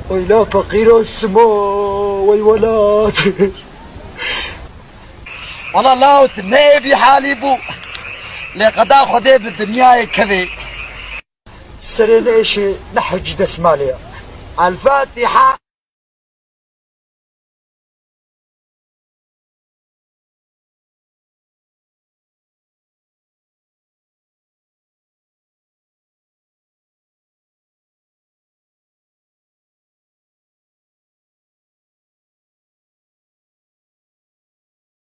ويلا فقير السمو والولاد. والله الله تنبي حالي بو لقضاء خدي بالدنيا كذي سرين ايش نحج دسماليا الفاتحة.